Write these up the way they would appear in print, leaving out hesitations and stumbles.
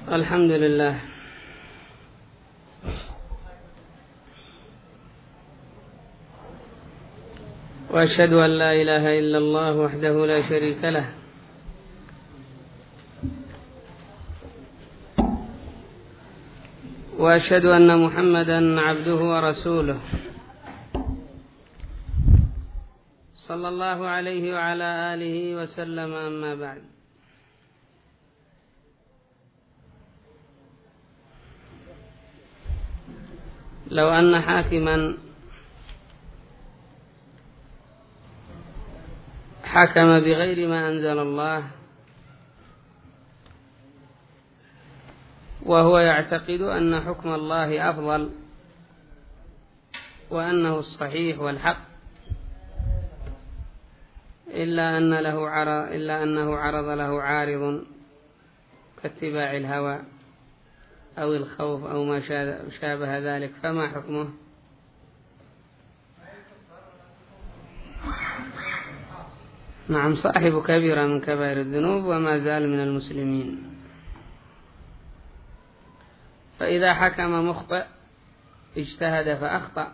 الحمد لله وأشهد أن لا إله إلا الله وحده لا شريك له وأشهد أن محمدا عبده ورسوله صلى الله عليه وعلى آله وسلم. أما بعد، لو أن حاكما حكم بغير ما أنزل الله وهو يعتقد أن حكم الله أفضل وأنه الصحيح والحق، إلا أنه عرض له عارض كاتباع الهوى أو الخوف أو ما شابه ذلك، فما حكمه؟ نعم، صاحب كبيرة من كبائر الذنوب وما زال من المسلمين. فإذا حكم مخطئ اجتهد فأخطأ،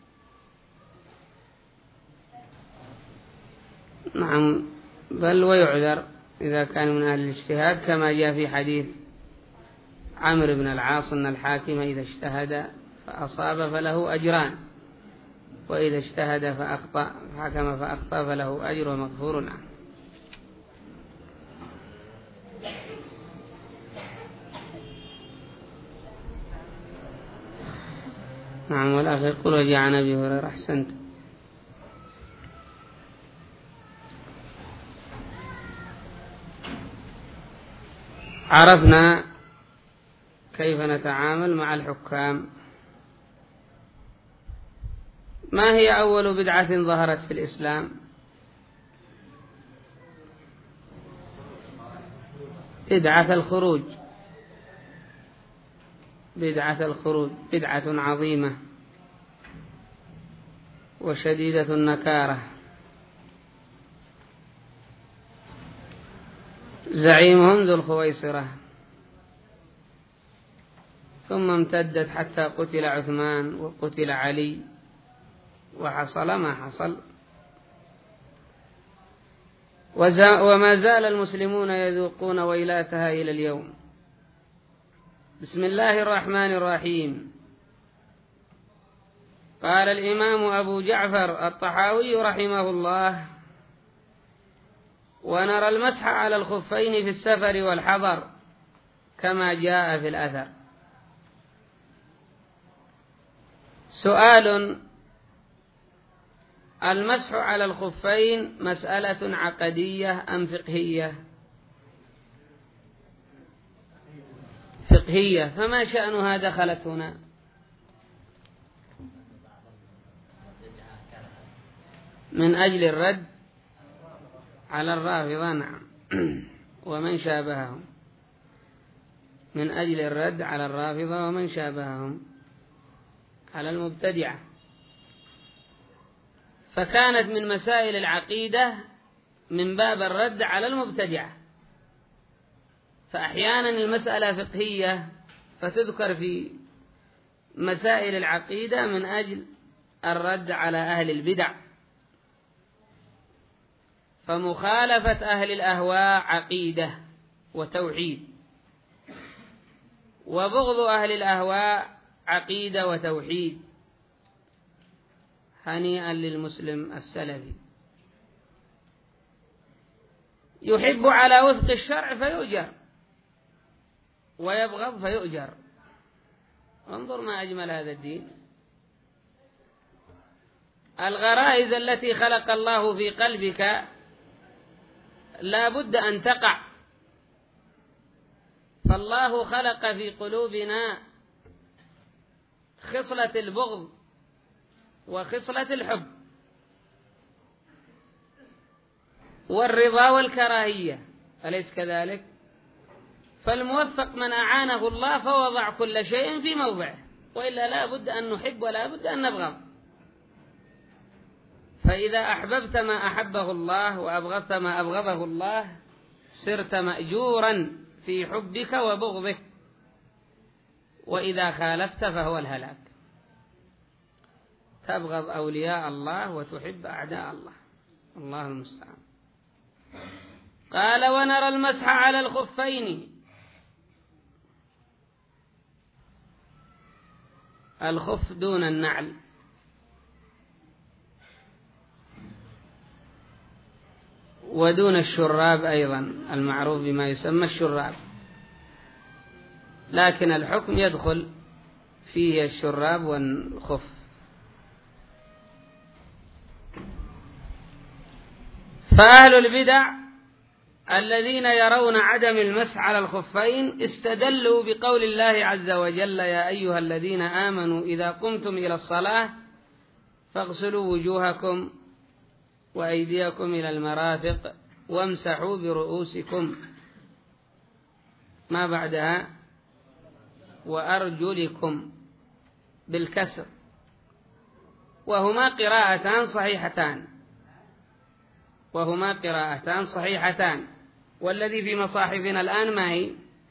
نعم، بل ويعذر إذا كان من أهل الاجتهاد، كما جاء في حديث عمرو بن العاص أن الحاكم إذا اجتهد فأصاب فله أجران، وإذا اجتهد فحكم فأخطأ فله أجر ومغفور عنه. نعم، والآخر يقول وجاء عن أبي هريرة. أحسنت. عرفنا كيف نتعامل مع الحكام. ما هي أول بدعة ظهرت في الإسلام؟ بدعة الخروج. بدعة عظيمة وشديدة النكارة. زعيمهم ذو الخويصرة، ثم امتدت حتى قتل عثمان وقتل علي وحصل ما حصل، وما زال المسلمون يذوقون ويلاتها إلى اليوم. بسم الله الرحمن الرحيم. قال الإمام أبو جعفر الطحاوي رحمه الله: ونرى المسح على الخفين في السفر والحضر كما جاء في الأثر. سؤال: المسح على الخفين مسألة عقدية أم فقهية؟ فقهية. فما شأنها دخلت هنا؟ من أجل الرد على الرافضة، نعم، ومن شابههم. من أجل الرد على الرافضة ومن شابههم، على المبتدعة. فكانت من مسائل العقيدة من باب الرد على المبتدعة. فأحيانا المسألة فقهية فتذكر في مسائل العقيدة من أجل الرد على أهل البدع. فمخالفة أهل الأهواء عقيدة وتوحيد، وبغض أهل الأهواء عقيدة وتوحيد. هنيئا للمسلم السلفي، يحب على وفق الشرع فيؤجر، ويبغض فيؤجر. انظر ما أجمل هذا الدين. الغرائز التي خلق الله في قلبك لا بد أن تقع. فالله خلق في قلوبنا خصلة البغض وخصلة الحب والرضا والكراهية، أليس كذلك؟ فالموفق من أعانه الله فوضع كل شيء في موضعه، وإلا لا بد أن نحب ولا بد أن نبغض. فإذا أحببت ما أحبه الله وأبغضت ما أبغضه الله صرت مأجورا في حبك وبغضك، وإذا خالفت فهو الهلاك. تبغض أولياء الله وتحب أعداء الله، الله المستعان. قال ونرى المسح على الخفين. الخف دون النعل، ودون الشراب أيضا المعروف بما يسمى الشراب، لكن الحكم يدخل فيه الشراب والخف. فأهل البدع الذين يرون عدم المسح على الخفين استدلوا بقول الله عز وجل: يا أيها الذين آمنوا إذا قمتم إلى الصلاة فاغسلوا وجوهكم وأيديكم إلى المرافق وامسحوا برؤوسكم، ما بعدها وأرجلكم بالكسر، وهما قراءتان صحيحتان. والذي في مصاحفنا الآن ما هي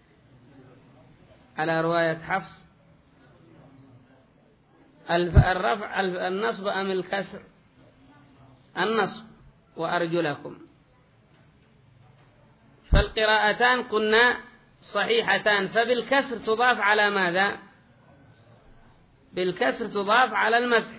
على رواية حفص؟ الرفع النصب أم الكسر؟ النصب، وأرجلكم. فالقراءتان قلنا صحيحتان، فبالكسر تضاف على ماذا؟ بالكسر تضاف على المسح،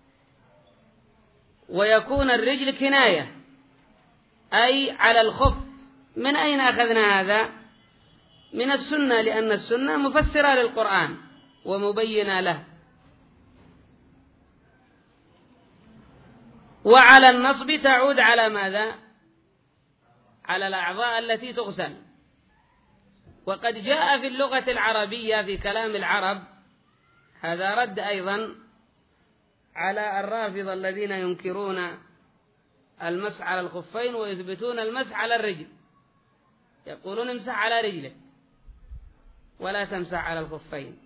ويكون الرجل كناية أي على الخف. من أين أخذنا هذا؟ من السنة، لأن السنة مفسرة للقرآن ومبينة له. وعلى النصب تعود على ماذا؟ على الأعضاء التي تغسل. وقد جاء في اللغة العربية في كلام العرب، هذا رد أيضا على الرافضة الذين ينكرون المسح على الخفين ويثبتون المسح على الرجل، يقولون امسح على رجلك ولا تمسح على الخفين.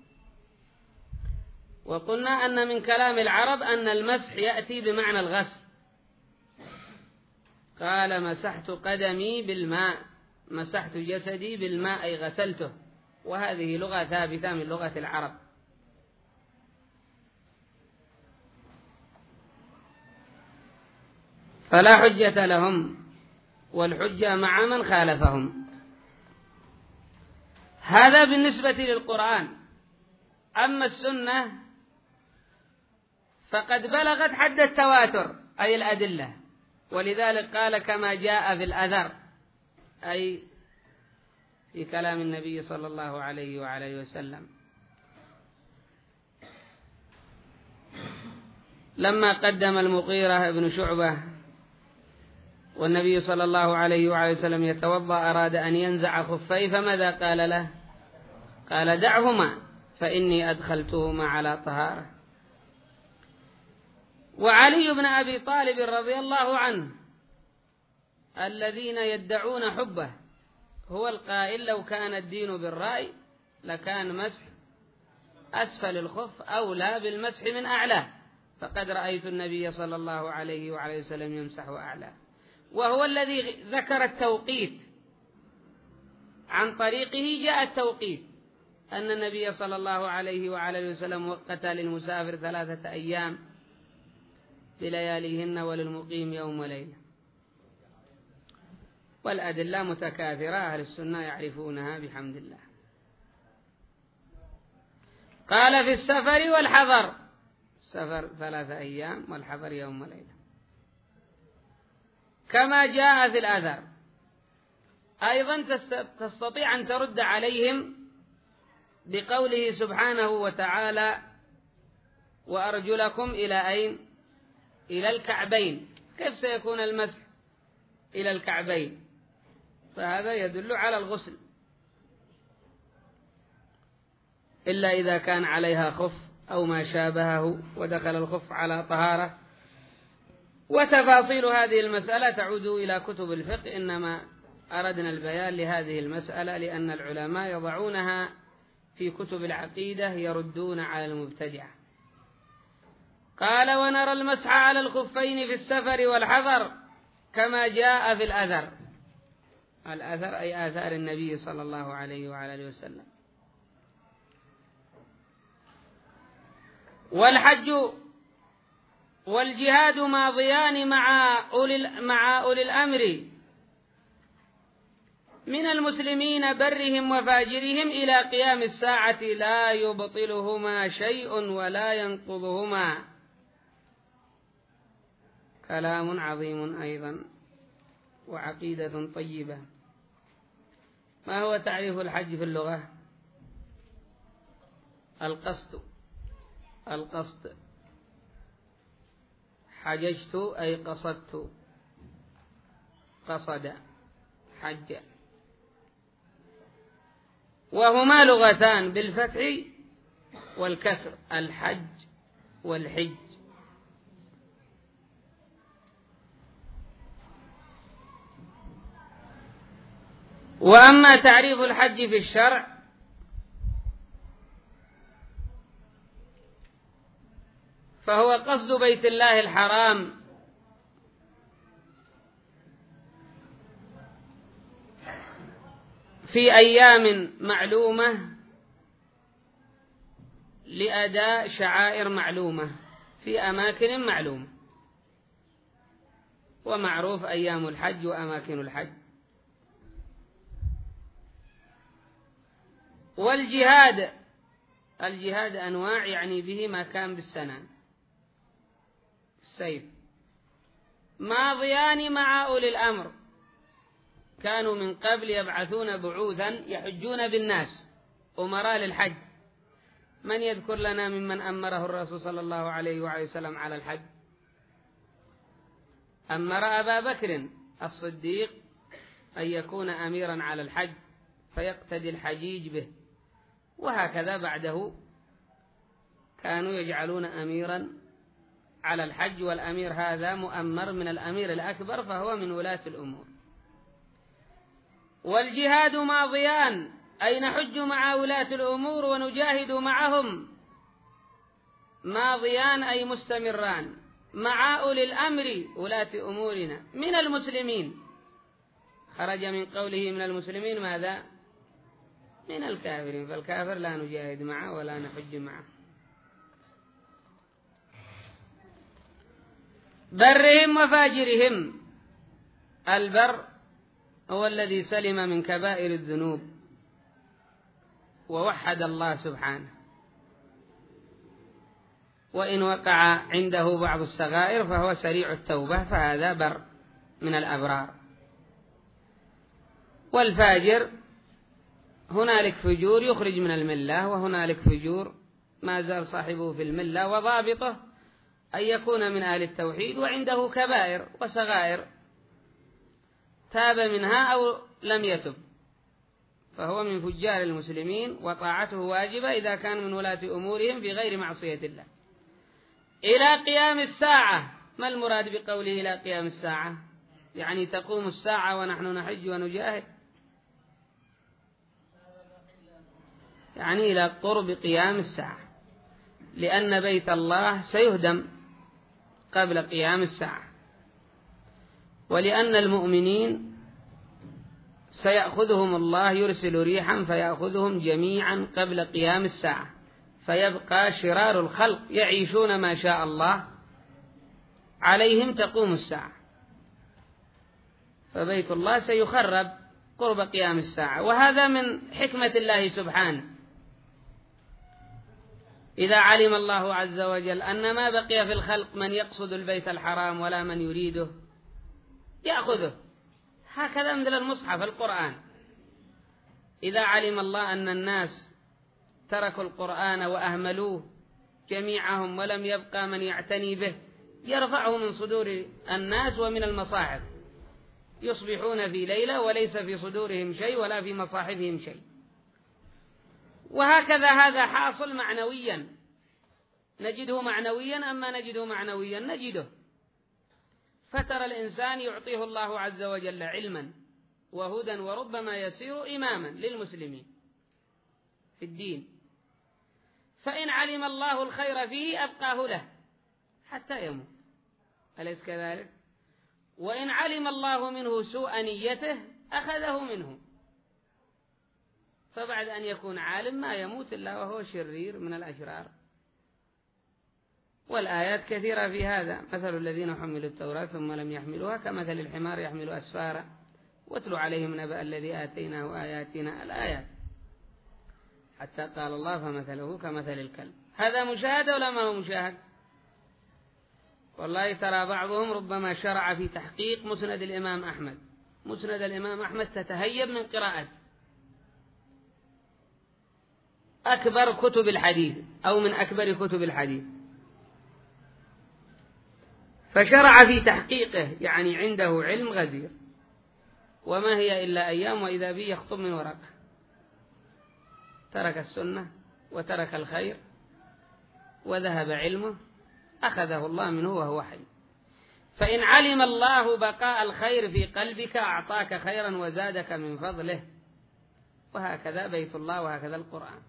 وقلنا أن من كلام العرب أن المسح يأتي بمعنى الغسل. قال: مسحت قدمي بالماء، مسحت جسدي بالماء أي غسلته، وهذه لغة ثابتة من لغة العرب. فلا حجة لهم، والحجة مع من خالفهم. هذا بالنسبة للقرآن. أما السنة فقد بلغت حد التواتر أي الأدلة، ولذلك قال: كما جاء في الأثر، أي في كلام النبي صلى الله عليه وعليه وسلم. لما قدم المغيرة بن شعبة والنبي صلى الله عليه وعليه وسلم يتوضأ أراد أن ينزع خفيه، فماذا قال له؟ قال: دعهما فإني أدخلتهما على طهارة. وعلي بن أبي طالب رضي الله عنه الذين يدعون حبه هو القائل: لو كان الدين بالرأي لكان مسح أسفل الخف أولى بالمسح من أعلاه، فقد رأيت النبي صلى الله عليه وعليه وسلم يمسح أعلاه. وهو الذي ذكر التوقيت، عن طريقه جاء التوقيت، أن النبي صلى الله عليه وعليه وسلم وقت للمسافر 3 أيام بلياليهن وللمقيم يوم وليلة. والأدلة متكاثرة، أهل السنة يعرفونها بحمد الله. قال: في السفر والحضر، السفر 3 أيام والحضر يوم وليلة، كما جاء في الأثر. أيضا تستطيع أن ترد عليهم بقوله سبحانه وتعالى: وأرجلكم إلى أين؟ إلى الكعبين. كيف سيكون المسح إلى الكعبين؟ فهذا يدل على الغسل، إلا إذا كان عليها خف أو ما شابهه ودخل الخف على طهارة. وتفاصيل هذه المسألة تعود إلى كتب الفقه، إنما أردنا البيان لهذه المسألة لأن العلماء يضعونها في كتب العقيدة يردون على المبتدعة. قال: ونرى المسح على الخفين في السفر والحضر كما جاء في الأثر. الأثر أي آثار النبي صلى الله عليه وعلى آله وسلم. والحج والجهاد ماضيان مع أولي الأمر من المسلمين برهم وفاجرهم إلى قيام الساعة لا يبطلهما شيء ولا ينقضهما. كلام عظيم أيضا وعقيدة طيبة. ما هو تعريف الحج في اللغة؟ القصد. حججت أي قصدت، قصد، حج. وهما لغتان بالفتح والكسر، الحج والحج. وأما تعريف الحج في الشرع فهو قصد بيت الله الحرام في أيام معلومة لأداء شعائر معلومة في أماكن معلومة، ومعروف أيام الحج وأماكن الحج. الجهاد أنواع، يعني به ما كان بالسنان، السيف. ماضيان مع أولي الأمر، كانوا من قبل يبعثون بعوثا يحجون بالناس، أمراء للحج. من يذكر لنا ممن أمره الرسول صلى الله عليه وعليه وسلم على الحج؟ أمر أبا بكر الصديق أن يكون أميرا على الحج فيقتدي الحجيج به، وهكذا بعده كانوا يجعلون أميرا على الحج، والأمير هذا مؤمر من الأمير الأكبر فهو من ولاة الأمور. والجهاد ماضيان، أي نحج مع ولاة الأمور ونجاهد معهم، ماضيان أي مستمران مع أولي الأمر ولاة أمورنا من المسلمين. خرج من قوله من المسلمين ماذا؟ من الكافرين، فالكافر لا نجاهد معه ولا نحج معه. برهم وفاجرهم، البر هو الذي سلم من كبائر الذنوب ووحد الله سبحانه، وإن وقع عنده بعض الصغائر فهو سريع التوبة، فهذا بر من الأبرار. والفاجر هنالك فجور يخرج من الملة، وهنالك فجور ما زال صاحبه في الملة، وضابطه أن يكون من أهل التوحيد وعنده كبائر وصغائر تاب منها أو لم يتب، فهو من فجار المسلمين، وطاعته واجبة إذا كان من ولاة أمورهم بغير معصية الله. إلى قيام الساعة، ما المراد بقوله إلى قيام الساعة؟ يعني تقوم الساعة ونحن نحج ونجاهد، يعني إلى قرب قيام الساعة، لأن بيت الله سيهدم قبل قيام الساعة، ولأن المؤمنين سيأخذهم الله، يرسل ريحا فيأخذهم جميعا قبل قيام الساعة، فيبقى شرار الخلق يعيشون ما شاء الله عليهم تقوم الساعة، فبيت الله سيخرب قرب قيام الساعة. وهذا من حكمة الله سبحانه، إذا علم الله عز وجل أن ما بقي في الخلق من يقصد البيت الحرام ولا من يريده يأخذه، هكذا مثل المصحف القرآن، إذا علم الله أن الناس تركوا القرآن وأهملوه جميعهم ولم يبقى من يعتني به يرفعه من صدور الناس ومن المصاحف، يصبحون في ليلة وليس في صدورهم شيء ولا في مصاحفهم شيء. وهكذا هذا حاصل معنويا، نجده معنويا، أما نجده معنويا نجده. فترى الإنسان يعطيه الله عز وجل علما وهدى وربما يصير إماما للمسلمين في الدين، فإن علم الله الخير فيه أبقاه له حتى يموت، أليس كذلك؟ وإن علم الله منه سوء نيته أخذه منه، فبعد أن يكون عالم ما يموت إلا وهو شرير من الأشرار. والآيات كثيرة في هذا. مثل الذين حملوا التوراة ثم لم يحملوها كمثل الحمار يحمل أسفارا واتل عليهم نبأ الذي آتيناه آياتنا الآيات، حتى قال الله فمثله كمثل الكلب. هذا مشاهد ولا ما هو مشاهد؟ والله ترى بعضهم ربما شرع في تحقيق مسند الإمام أحمد. مسند الإمام أحمد تتهيب من قراءة أكبر كتب الحديث أو من أكبر كتب الحديث، فشرع في تحقيقه، يعني عنده علم غزير، وما هي إلا أيام وإذا به يخطب من ورقه. ترك السنة وترك الخير وذهب علمه، أخذه الله منه وهو حي. فإن علم الله بقاء الخير في قلبك أعطاك خيرا وزادك من فضله، وهكذا بيت الله وهكذا القرآن.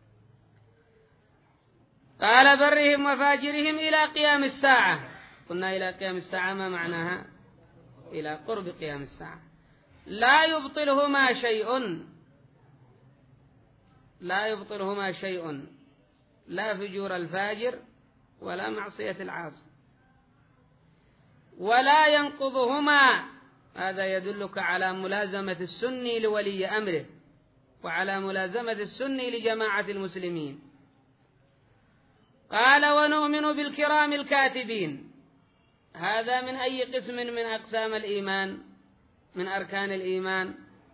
قال برهم وفاجرهم إلى قيام الساعة. قلنا إلى قيام الساعة ما معناها؟ إلى قرب قيام الساعة. لا يبطلهما شيء، لا فجور الفاجر ولا معصية العاصي، ولا ينقضهما. هذا يدلك على ملازمة السني لولي أمره، وعلى ملازمة السني لجماعة المسلمين. قال ونؤمن بالكرام الكاتبين. هذا من أي قسم من أقسام الإيمان؟ من أركان الإيمان،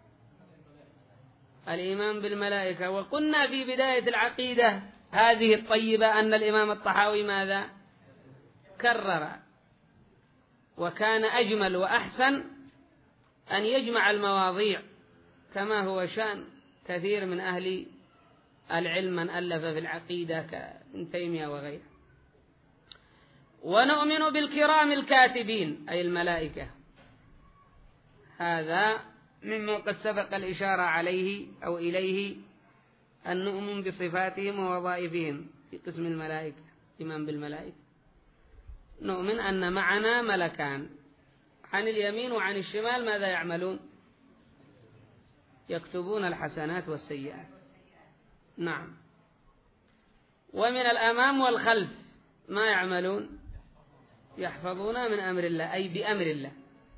الإيمان بالملائكة. وقلنا في بداية العقيدة هذه الطيبة أن الإمام الطحاوي ماذا كرر؟ وكان أجمل وأحسن أن يجمع المواضيع، كما هو شأن كثير من أهل العلم من ألف في العقيدة كابن تيمية وغيره. ونؤمن بالكرام الكاتبين أي الملائكة. هذا مما قد سبق الإشارة عليه أو إليه، أن نؤمن بصفاتهم ووظائفهم في قسم الملائكة. إيمان بالملائكة، نؤمن أن معنا ملكان عن اليمين وعن الشمال. ماذا يعملون؟ يكتبون الحسنات والسيئات. نعم. ومن الأمام والخلف ما يعملون؟ يحفظون من أمر الله أي بأمر الله.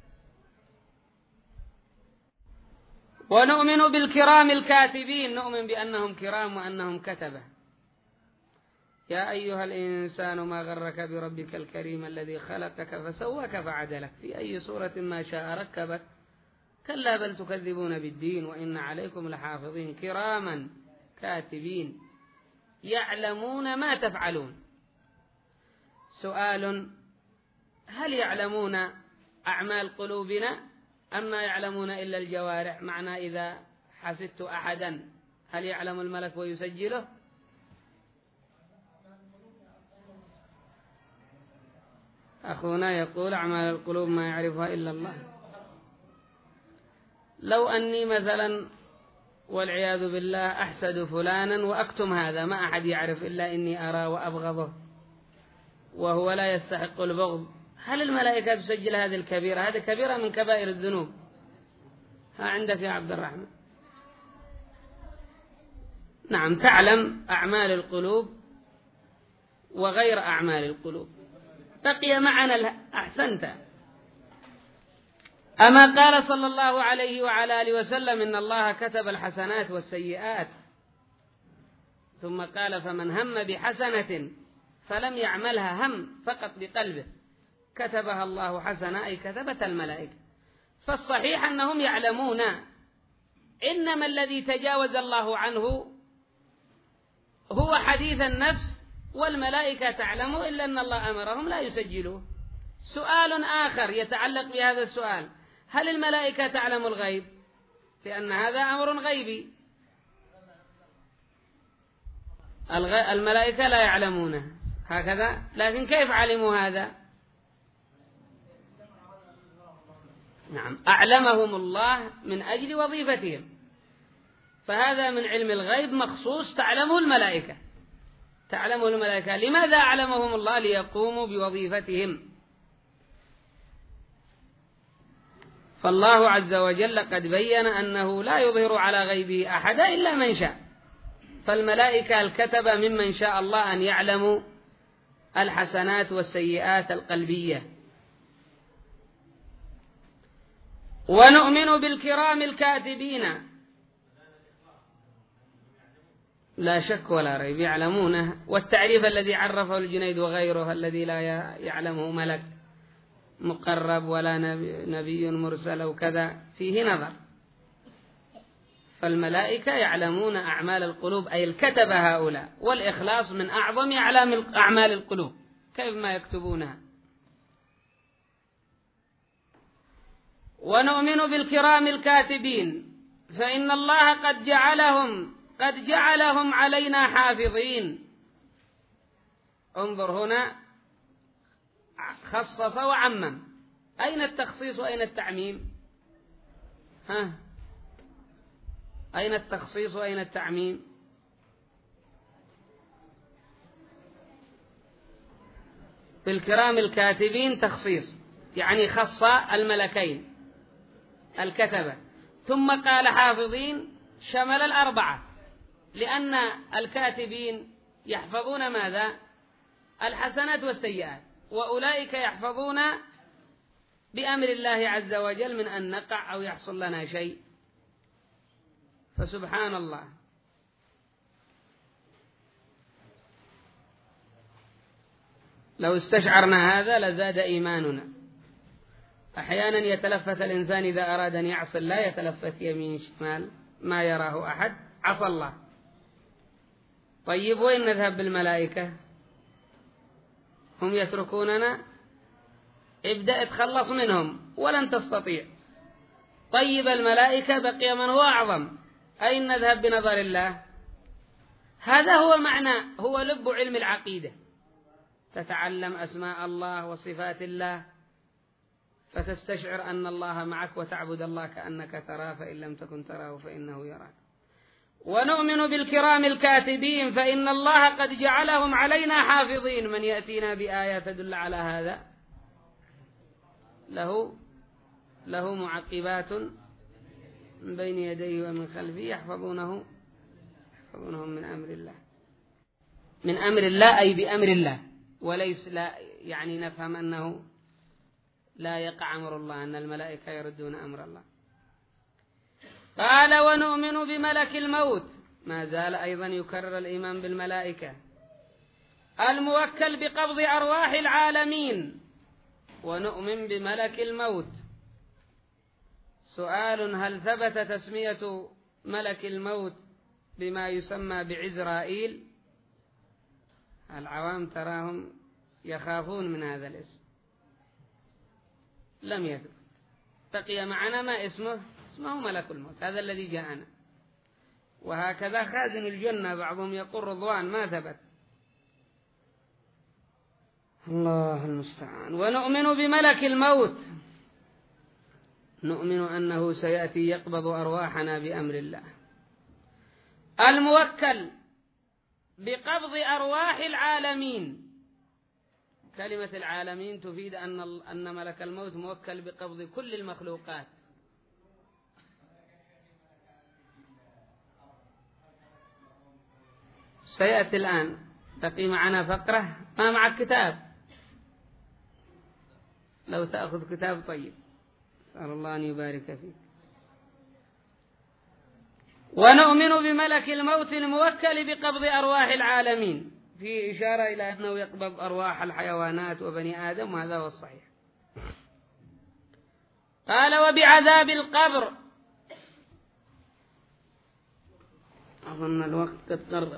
ونؤمن بالكرام الكاتبين، نؤمن بأنهم كرام وأنهم كتبة. يا أيها الإنسان ما غرك بربك الكريم الذي خلقك فسواك فعدلك في أي صورة ما شاء ركبك. كلا بل تكذبون بالدين وإن عليكم لحافظين كراما كاتبين يعلمون ما تفعلون. سؤال: هل يعلمون أعمال قلوبنا أم ما يعلمون إلا الجوارح؟ معنى إذا حسدت أحدا هل يعلم الملك ويسجله؟ أخونا يقول أعمال القلوب ما يعرفها إلا الله. لو أني مثلا والعياذ بالله أحسد فلانا وأكتم هذا، ما أحد يعرف إلا إني أرى وأبغضه وهو لا يستحق البغض، هل الملائكة تسجل هذه الكبيرة؟ هذه كبيرة من كبائر الذنوب. ها عندك يا عبد الرحمن. نعم، تعلم أعمال القلوب وغير أعمال القلوب. بقي معنا أحسنت. أما قال صلى الله عليه وعلى آله وسلم إن الله كتب الحسنات والسيئات، ثم قال فمن هم بحسنة فلم يعملها هم فقط بقلبه كتبها الله حسنة أي كتبت الملائكة. فالصحيح أنهم يعلمون، إنما الذي تجاوز الله عنه هو حديث النفس، والملائكة تعلم إلا أن الله أمرهم لا يسجلوه. سؤال آخر يتعلق بهذا السؤال: هل الملائكة تعلم الغيب؟ لأن هذا أمر غيبي. الملائكة لا يعلمونه هكذا، لكن كيف علموا هذا؟ نعم، أعلمهم الله من أجل وظيفتهم، فهذا من علم الغيب مخصوص تعلمه الملائكة. تعلمه الملائكة. لماذا أعلمهم الله؟ ليقوموا بوظيفتهم. فالله عز وجل قد بين أنه لا يظهر على غيبه أحدا إلا من شاء، فالملائكة الكتبة ممن شاء الله أن يعلموا الحسنات والسيئات القلبية. ونؤمن بالكرام الكاتبين، لا شك ولا ريب يعلمونه، والتعريف الذي عرفه الجنيد وغيره الذي لا يعلمه ملك مقرب ولا نبي مرسل أو كذا فيه نظر. فالملائكة يعلمون أعمال القلوب، أي الكتبة هؤلاء، والإخلاص من أعظم أعمال القلوب، كيف ما يكتبونها. ونؤمن بالكرام الكاتبين فإن الله قد جعلهم علينا حافظين. انظر هنا خصص وعمم، أين التخصيص وأين التعميم؟ أين التخصيص وأين التعميم؟ بالكرام الكاتبين تخصيص، يعني خص الملكين الكتبة، ثم قال حافظين شمل الأربعة، لأن الكاتبين يحفظون ماذا؟ الحسنات والسيئات، وأولئك يحفظون بأمر الله عز وجل من أن نقع أو يحصل لنا شيء. فسبحان الله. لو استشعرنا هذا لزاد إيماننا. أحيانا يتلفت الإنسان إذا أراد أن يعصل، لا يتلفت يمين شمال ما يراه أحد، عصى الله. طيب وين نذهب بالملائكة؟ هم يتركوننا؟ ابدأ اتخلص منهم ولن تستطيع. طيب الملائكة بقي من هو أعظم، أين نذهب بنظر الله؟ هذا هو معنى، هو لب علم العقيدة. تتعلم أسماء الله وصفات الله فتستشعر أن الله معك وتعبد الله كأنك تراه، فإن لم تكن تراه فإنه يراك. ونؤمن بالكرام الكاتبين فإن الله قد جعلهم علينا حافظين. من يأتينا بآية تدل على هذا له معقبات من بين يديه ومن خلفه يحفظونهم من أمر الله. من أمر الله أي بأمر الله، وليس لا يعني نفهم أنه لا يقع أمر الله، أن الملائكة يردون أمر الله. قال ونؤمن بملك الموت، ما زال أيضا يكرر الإيمان بالملائكة، الموكل بقبض أرواح العالمين. ونؤمن بملك الموت. سؤال: هل ثبت تسمية ملك الموت بما يسمى بعزرائيل؟ العوام تراهم يخافون من هذا الاسم، لم يثبت. بقي معنا ما اسمه ملك الموت، هذا الذي جاءنا. وهكذا خازن الجنة بعضهم يقول رضوان، ما ثبت. الله المستعان. ونؤمن بملك الموت، نؤمن أنه سيأتي يقبض أرواحنا بأمر الله، الموكل بقبض أرواح العالمين. كلمة العالمين تفيد أن ملك الموت موكل بقبض كل المخلوقات. سيأتي الآن. بقي معنا فقرة. ما معك كتاب؟ لو تأخذ كتاب طيب، أسأل الله أن يبارك فيك. ونؤمن بملك الموت الموكل بقبض أرواح العالمين، في إشارة إلى أنه يقبض أرواح الحيوانات وبني آدم، وهذا هو الصحيح. قال وبعذاب القبر. أظن الوقت قد قرب.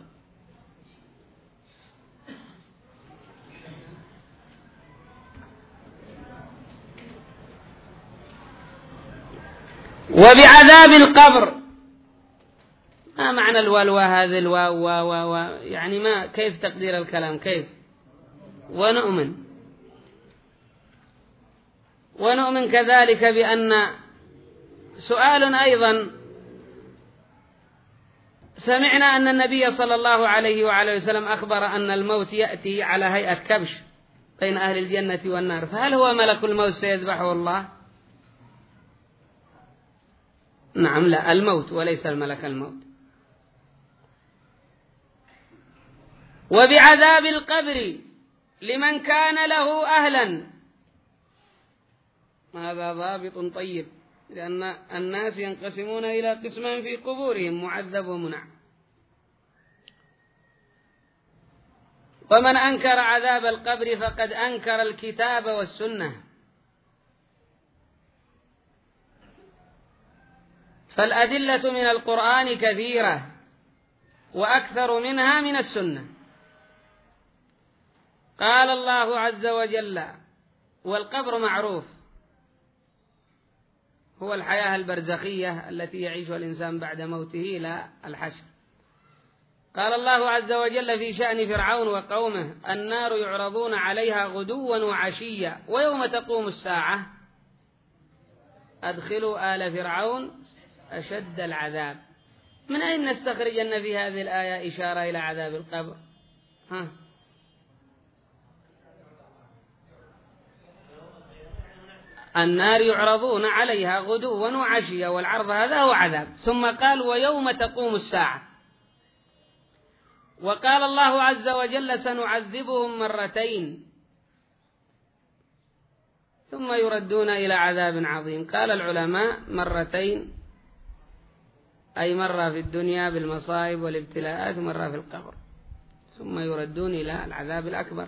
وبعذاب القبر، ما معنى الواو هذه الواو يعني ما كيف تقدير الكلام كيف؟ ونؤمن كذلك بأن سؤال أيضا، سمعنا أن النبي صلى الله عليه وعلى وسلم أخبر أن الموت يأتي على هيئة كبش بين أهل الجنة والنار، فهل هو ملك الموت سيذبحه الله؟ نعم، لا، الموت وليس الملك الموت. وبعذاب القبر لمن كان له أهلا. هذا ضابط طيب، لأن الناس ينقسمون إلى قسمان في قبورهم: معذب ومنع. ومن أنكر عذاب القبر فقد أنكر الكتاب والسنة. فالأدلة من القرآن كثيرة، وأكثر منها من السنة. قال الله عز وجل: والقبر معروف هو الحياة البرزخية التي يعيشها الإنسان بعد موته إلى الحشر. قال الله عز وجل في شأن فرعون وقومه: النار يعرضون عليها غدوا وعشيا ويوم تقوم الساعة أدخلوا آل فرعون أشد العذاب. من أين نستخرج أن في هذه الآية إشارة إلى عذاب القبر؟ النار يعرضون عليها غدوا وعشيا، والعرض هذا هو عذاب. ثم قال: ويوم تقوم الساعة. وقال الله عز وجل: سنعذبهم مرتين ثم يردون إلى عذاب عظيم. قال العلماء: مرتين أي مرة في الدنيا بالمصائب والابتلاءات، ومرة في القبر، ثم يردون إلى العذاب الأكبر.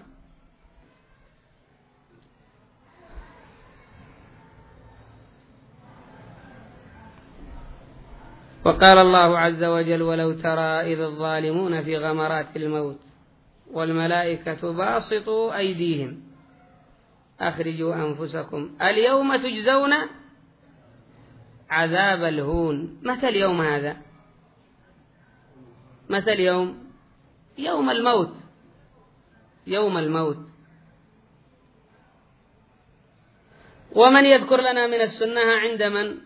وقال الله عز وجل: ولو ترى إذ الظالمون في غمرات الموت والملائكة باسطوا أيديهم أخرجوا أنفسكم اليوم تجزون عذاب الهون. متى اليوم هذا؟ متى اليوم؟ يوم الموت، يوم الموت. ومن يذكر لنا من السنة عند من؟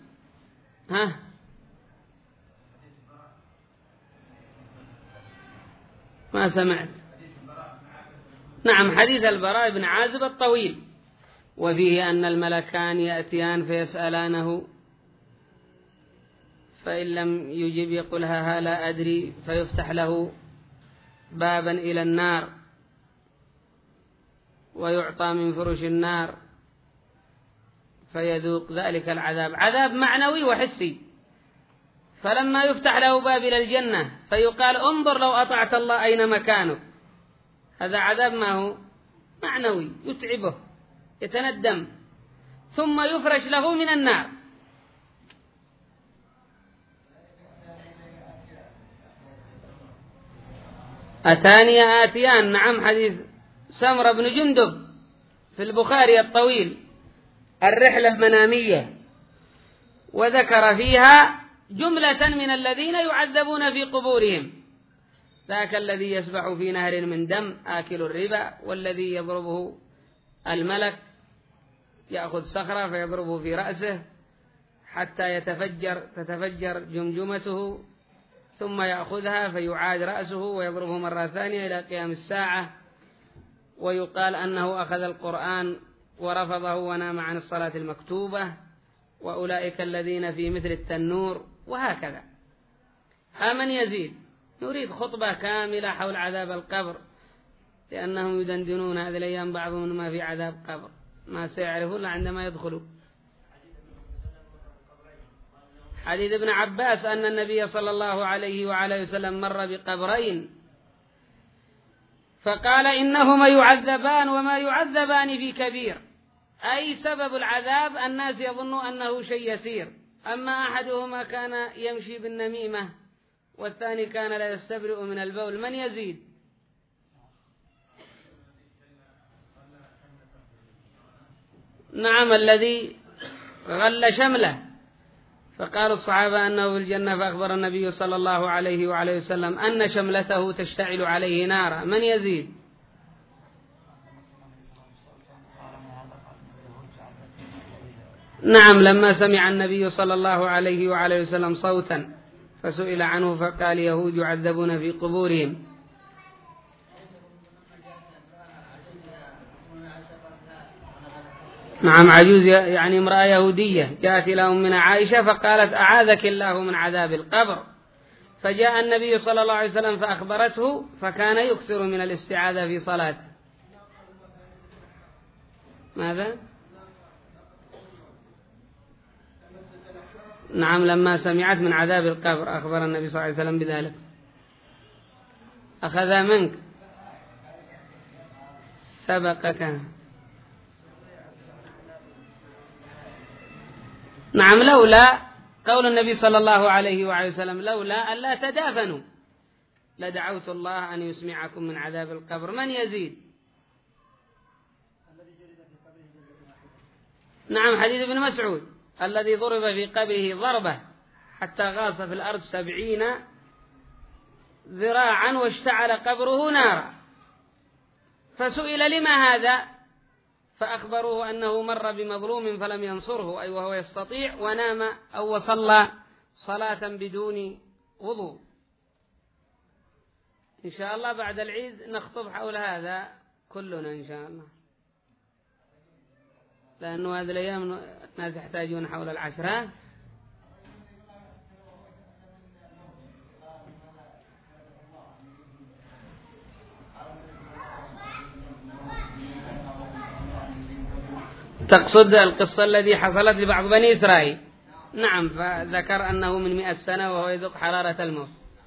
ما سمعت. نعم، حديث البراء بن عازب الطويل، وفيه أن الملكان يأتيان فيسألانه، فإن لم يجب يقولها لا أدري، فيفتح له بابا إلى النار ويعطى من فرش النار فيذوق ذلك العذاب، عذاب معنوي وحسي. فلما يفتح له باب إلى الجنة فيقال: انظر لو أطعت الله أين مكانك. هذا عذاب ما هو معنوي يتعبه يتندم. ثم يفرش له من النار. أتاني آتيان، نعم، حديث سمرة بن جندب في البخاري الطويل، الرحلة المنامية، وذكر فيها جملة من الذين يعذبون في قبورهم: ذاك الذي يسبح في نهر من دم آكل الربا، والذي يضربه الملك يأخذ صخرة فيضربه في رأسه حتى تتفجر جمجمته، ثم يأخذها فيعاد رأسه ويضربه مرة ثانية إلى قيام الساعة. ويقال أنه أخذ القرآن ورفضه ونام عن الصلاة المكتوبة، وأولئك الذين في مثل التنور، وهكذا. من يزيد؟ نريد خطبة كاملة حول عذاب القبر، لأنهم يدندنون هذه الأيام بعضهم ما في عذاب قبر، ما سيعرفون عندما يدخلوا. حديث ابن عباس أن النبي صلى الله عليه وعلى وسلم مر بقبرين فقال: إنهما يعذبان وما يعذبان في كبير. أي سبب العذاب الناس يظنوا أنه شيء يسير، أما أحدهما كان يمشي بالنميمة والثاني كان لا يستبرئ من البول. من يزيد؟ نعم، الذي غل شمله. فقال الصحابة أنه في الجنة، فأخبر النبي صلى الله عليه وعليه وسلم أن شملته تشتعل عليه نارا. من يزيد؟ نعم، لما سمع النبي صلى الله عليه وعليه وسلم صوتا فسئل عنه فقال: يهود يعذبون في قبورهم. نعم، عجوز يعني امرأة يهودية جاءت إلى أمنا عائشة فقالت: أعاذك الله من عذاب القبر. فجاء النبي صلى الله عليه وسلم فأخبرته، فكان يكثر من الاستعاذة في صلاته. ماذا؟ نعم، لما سمعت من عذاب القبر أخبر النبي صلى الله عليه وسلم بذلك. أخذ منك سبقك. نعم، لولا قول النبي صلى الله عليه وعليه وسلم لولا ألا تدافنوا لدعوت الله أن يسمعكم من عذاب القبر. من يزيد؟ نعم، حديث ابن مسعود الذي ضرب في قبره ضربة حتى غاص في الأرض 70 ذراعا واشتعل قبره نارا، فسئل لما هذا؟ فأخبروه أنه مر بمظلوم فلم ينصره، أي وهو يستطيع، ونام أو وصلى صلاة بدون وضوء. إن شاء الله بعد العيد نخطب حول هذا كلنا إن شاء الله، لأنه هذه الأيام الناس يحتاجون حول العشرات. تقصد القصة التي حصلت لبعض بني إسرائيل؟ نعم، فذكر أنه من 100 سنة وهو يذوق حرارة الموت.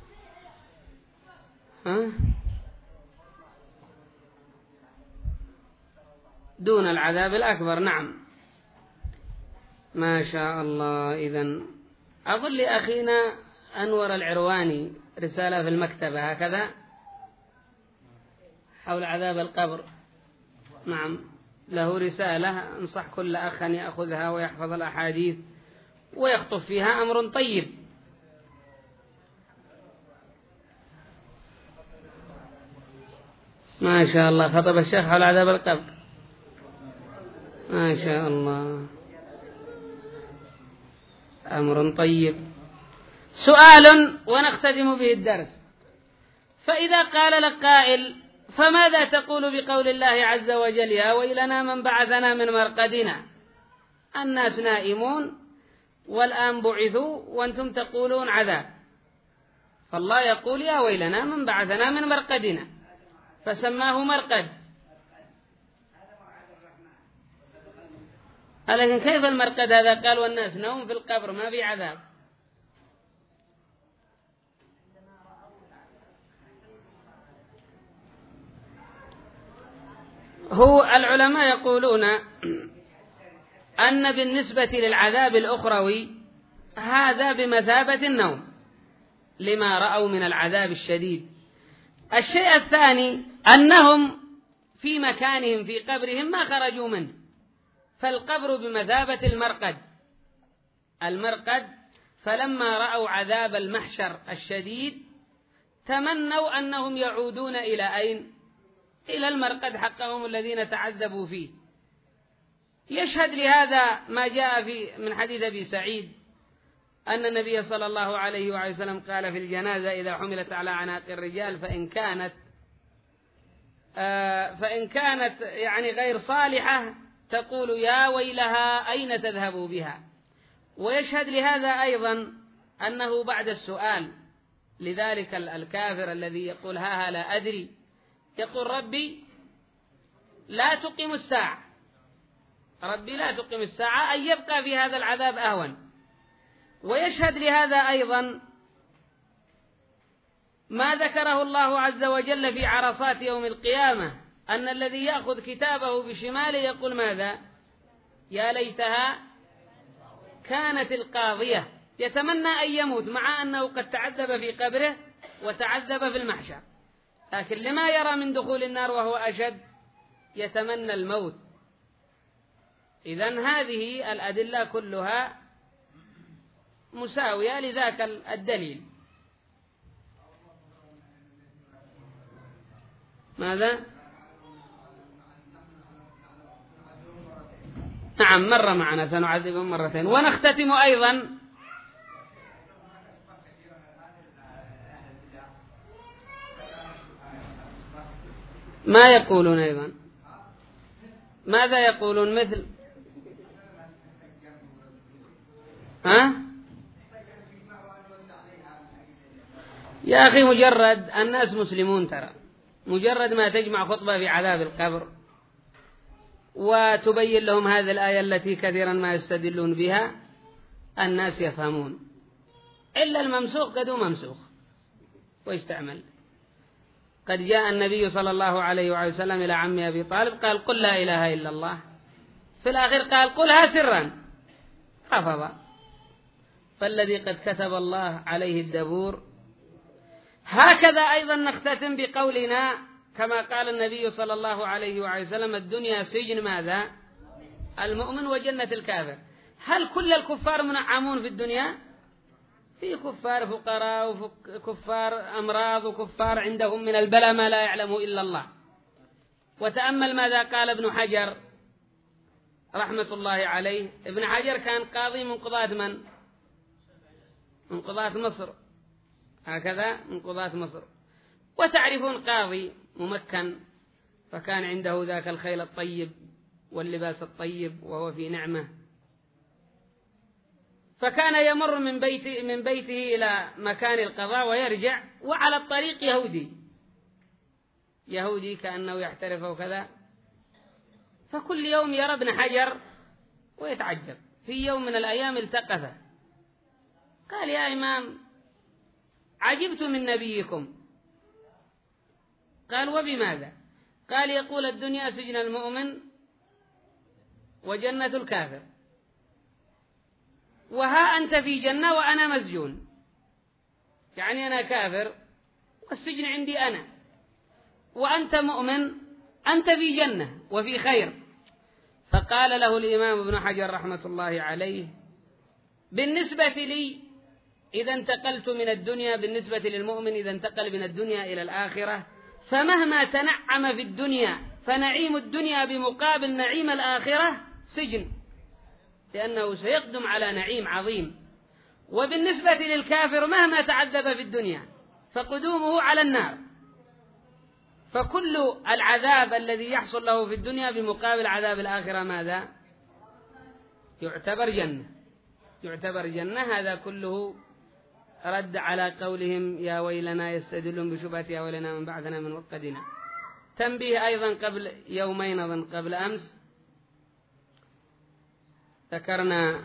دون العذاب الأكبر. نعم، ما شاء الله. إذن أقول لأخينا أنور العرواني رسالة في المكتبة هكذا حول عذاب القبر. نعم، له رسالة، أنصح كل أخ أن يأخذها ويحفظ الأحاديث ويخطف فيها أمر طيب. ما شاء الله، خطب الشيخ حول عذاب القبر. ما شاء الله، أمر طيب. سؤال ونختتم به الدرس. فإذا قال لك قائل فماذا تقول بقول الله عز وجل يا ويلنا من بعثنا من مرقدنا؟ الناس نائمون والآن بعثوا وأنتم تقولون عذاب. فالله يقول يا ويلنا من بعثنا من مرقدنا، فسماه مرقد. لكن كيف المرقد هذا؟ قال والناس نوم في القبر ما في عذاب. هو العلماء يقولون أن بالنسبة للعذاب الأخروي هذا بمثابة النوم لما رأوا من العذاب الشديد. الشيء الثاني أنهم في مكانهم في قبرهم ما خرجوا منه، فالقبر بمثابة المرقد. فلما رأوا عذاب المحشر الشديد تمنوا أنهم يعودون إلى أين؟ إلى المرقد حقهم الذين تعذبوا فيه. يشهد لهذا ما جاء من حديث أبي سعيد أن النبي صلى الله عليه وسلم قال في الجنازة إذا حملت على عناق الرجال فإن كانت يعني غير صالحة تقول يا ويلها أين تذهبوا بها. ويشهد لهذا أيضا أنه بعد السؤال لذلك الكافر الذي يقول ها لا أدري يقول ربي لا تقم الساعة، ربي لا تقم الساعة، أن يبقى في هذا العذاب أهون. ويشهد لهذا أيضا ما ذكره الله عز وجل في عرصات يوم القيامة أن الذي يأخذ كتابه بشماله يقول ماذا؟ يا ليتها كانت القاضية، يتمنى أن يموت مع أنه قد تعذب في قبره وتعذب في المحشر، لكن لما يرى من دخول النار وهو أشد يتمنى الموت. إذن هذه الأدلة كلها مساوية لذاك الدليل. ماذا؟ نعم، مر معنا سنعذبهم مرتين. ونختتم أيضا ما يقولون أيضا، ماذا يقولون؟ مثل يا أخي مجرد الناس مسلمون، ترى مجرد ما تجمع خطبة في عذاب القبر وتبين لهم هذه الآية التي كثيرا ما يستدلون بها، الناس يفهمون. إلا الممسوخ قد هو ممسوخ ويستعمل. قد جاء النبي صلى الله عليه وسلم إلى عم أبي طالب قال قل لا إله إلا الله، في الآخر قال قلها سرا، حفظ. فالذي قد كتب الله عليه الدبور. هكذا أيضا نختتم بقولنا كما قال النبي صلى الله عليه وسلم الدنيا سجن ماذا؟ المؤمن وجنة الكافر. هل كل الكفار منعمون في الدنيا؟ في كفار فقراء وكفار أمراض وكفار عندهم من البلاء ما لا يعلمه إلا الله. وتأمل ماذا قال ابن حجر رحمة الله عليه. ابن حجر كان قاضي من قضاة من؟ من قضاة مصر، هكذا من قضاة مصر. وتعرفون قاضي ممكن، فكان عنده ذاك الخيل الطيب واللباس الطيب وهو في نعمة. فكان يمر من بيته إلى مكان القضاء ويرجع، وعلى الطريق يهودي كأنه يحترف وكذا. فكل يوم يرى ابن حجر ويتعجب. في يوم من الأيام التقفه قال يا إمام عجبت من نبيكم. قال وبماذا؟ قال يقول الدنيا سجن المؤمن وجنة الكافر، وها أنت في جنة وأنا مسجون، يعني أنا كافر والسجن عندي أنا، وأنت مؤمن، أنت في جنة وفي خير. فقال له الإمام ابن حجر رحمة الله عليه بالنسبة لي إذا انتقلت من الدنيا، بالنسبة للمؤمن إذا انتقل من الدنيا إلى الآخرة، فمهما تنعم في الدنيا فنعيم الدنيا بمقابل نعيم الآخرة سجن، لأنه سيقدم على نعيم عظيم. وبالنسبة للكافر مهما تعذب في الدنيا فقدومه على النار، فكل العذاب الذي يحصل له في الدنيا بمقابل عذاب الآخرة ماذا؟ يعتبر جنة. هذا كله رد على قولهم يا ويلنا يستدلون بشبهة يا ويلنا من بعثنا من مرقدنا. تنبيه أيضا قبل يومين أظن قبل أمس ذكرنا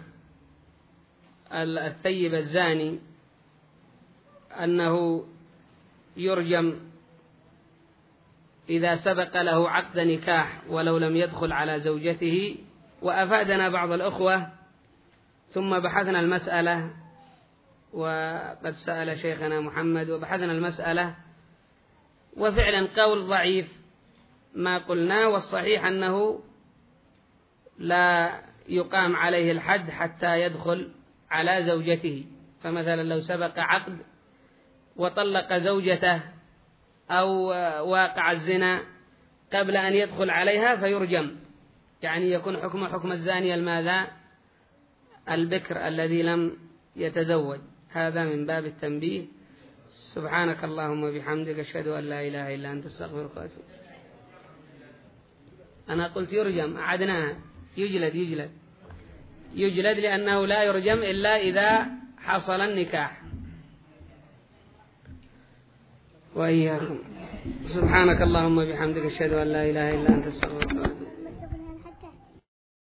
الثيب الزاني أنه يرجم إذا سبق له عقد نكاح ولو لم يدخل على زوجته. وأفادنا بعض الأخوة ثم بحثنا المسألة، وقد سأل شيخنا محمد وبحثنا المسألة، وفعلا قول ضعيف ما قلنا، والصحيح أنه لا يقام عليه الحد حتى يدخل على زوجته. فمثلا لو سبق عقد وطلق زوجته أو واقع الزنا قبل أن يدخل عليها فيرجم، يعني يكون حكم الزاني الماذا؟ البكر الذي لم يتزوج. هذا من باب التنبيه. سبحانك اللهم وبحمدك أشهد أن لا إله إلا أنت أستغفرك وأتوب. أنا قلت يرجم، أعدناها يجلد لأنه لا يرجم إلا إذا حصل النكاح. وإياكم. سبحانك اللهم وبحمدك أشهد أن لا إله إلا أنت أستغفرك وأتوب.